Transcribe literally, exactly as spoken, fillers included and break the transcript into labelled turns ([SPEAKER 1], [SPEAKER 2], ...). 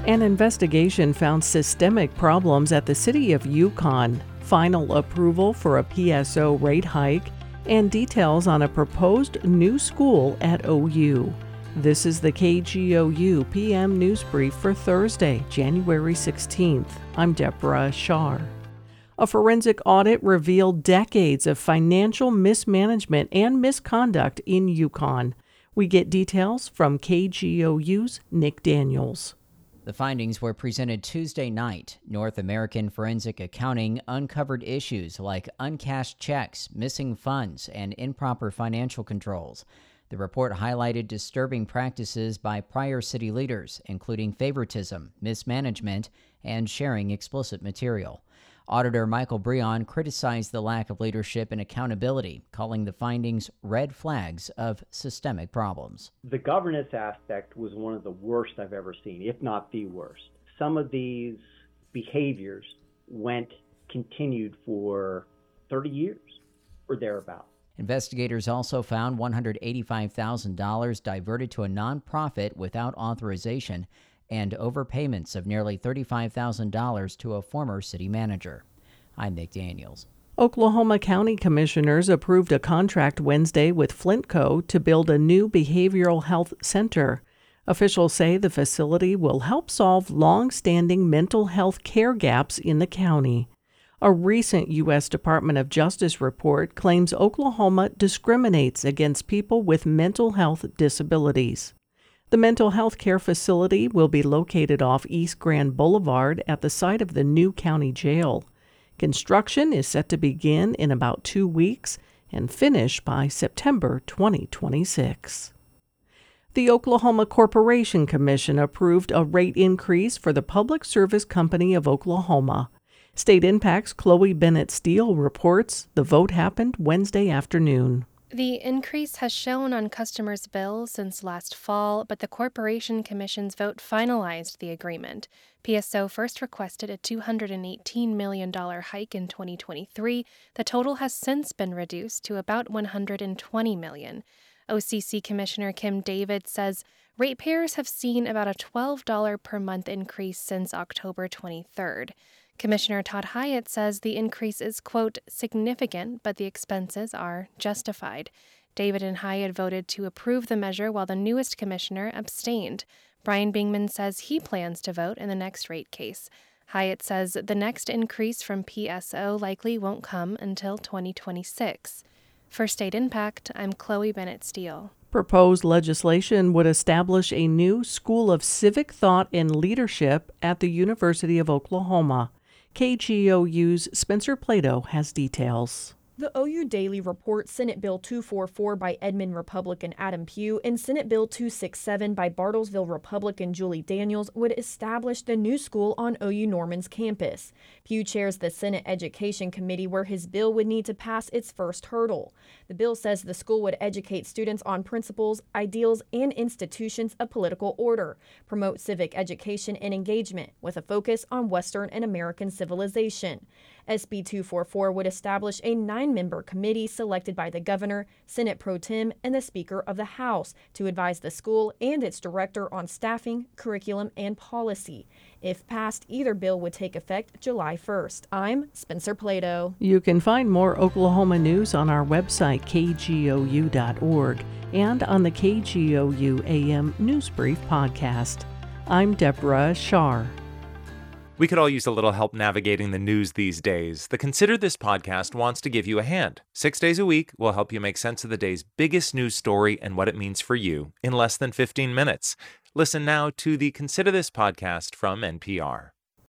[SPEAKER 1] An investigation found systemic problems at the city of Yukon, final approval for a P S O rate hike, and details on a proposed new school at O U. This is the K G O U P M News Brief for Thursday, January sixteenth. I'm Deborah Shar. A forensic audit revealed decades of financial mismanagement and misconduct in Yukon. We get details from K G O U's Nick Daniels.
[SPEAKER 2] The findings were presented Tuesday night. North American Forensic Accounting uncovered issues like uncashed checks, missing funds, and improper financial controls. The report highlighted disturbing practices by prior city leaders, including favoritism, mismanagement, and sharing explicit material. Auditor Michael Breon criticized the lack of leadership and accountability, calling the findings red flags of systemic problems.
[SPEAKER 3] The governance aspect was one of the worst I've ever seen, if not the worst. Some of these behaviors went continued for thirty years or thereabouts.
[SPEAKER 2] Investigators also found one hundred eighty-five thousand dollars diverted to a nonprofit without authorization and overpayments of nearly thirty-five thousand dollars to a former city manager. I'm Nick Daniels.
[SPEAKER 1] Oklahoma County Commissioners approved a contract Wednesday with Flintco to build a new behavioral health center. Officials say the facility will help solve long-standing mental health care gaps in the county. A recent U S Department of Justice report claims Oklahoma discriminates against people with mental health disabilities. The mental health care facility will be located off East Grand Boulevard at the site of the new county jail. Construction is set to begin in about two weeks and finish by September twenty twenty-six. The Oklahoma Corporation Commission approved a rate increase for the Public Service Company of Oklahoma. State Impact's Chloe Bennett Steele reports the vote happened Wednesday afternoon.
[SPEAKER 4] The increase has shown on customers' bills since last fall, but the Corporation Commission's vote finalized the agreement. P S O first requested a two hundred eighteen million dollars hike in twenty twenty-three. The total has since been reduced to about one hundred twenty million dollars. O C C Commissioner Kim David says ratepayers have seen about a twelve dollars per month increase since October twenty-third. Commissioner Todd Hyatt says the increase is, quote, significant, but the expenses are justified. David and Hyatt voted to approve the measure while the newest commissioner abstained. Brian Bingman says he plans to vote in the next rate case. Hyatt says the next increase from P S O likely won't come until twenty twenty-six. For State Impact, I'm Chloe Bennett Steele.
[SPEAKER 1] Proposed legislation would establish a new School of Civic Thought and Leadership at the University of Oklahoma. K G O U's Spencer Plato has details.
[SPEAKER 5] The O U Daily reports Senate Bill two forty-four by Edmond Republican Adam Pugh and Senate Bill two sixty-seven by Bartlesville Republican Julie Daniels would establish the new school on O U Norman's campus. Pugh chairs the Senate Education Committee, where his bill would need to pass its first hurdle. The bill says the school would educate students on principles, ideals, and institutions of political order, promote civic education and engagement, with a focus on Western and American civilization. S B two forty-four would establish a nine-member committee selected by the governor, Senate Pro Tem, and the Speaker of the House to advise the school and its director on staffing, curriculum, and policy. If passed, either bill would take effect July first. I'm Spencer Plato.
[SPEAKER 1] You can find more Oklahoma news on our website, K G O U dot org, and on the K G O U A M News Brief podcast. I'm Deborah Shar.
[SPEAKER 6] We could all use a little help navigating the news these days. The Consider This podcast wants to give you a hand. Six days a week, we'll help you make sense of the day's biggest news story and what it means for you in less than fifteen minutes. Listen now to the Consider This podcast from N P R.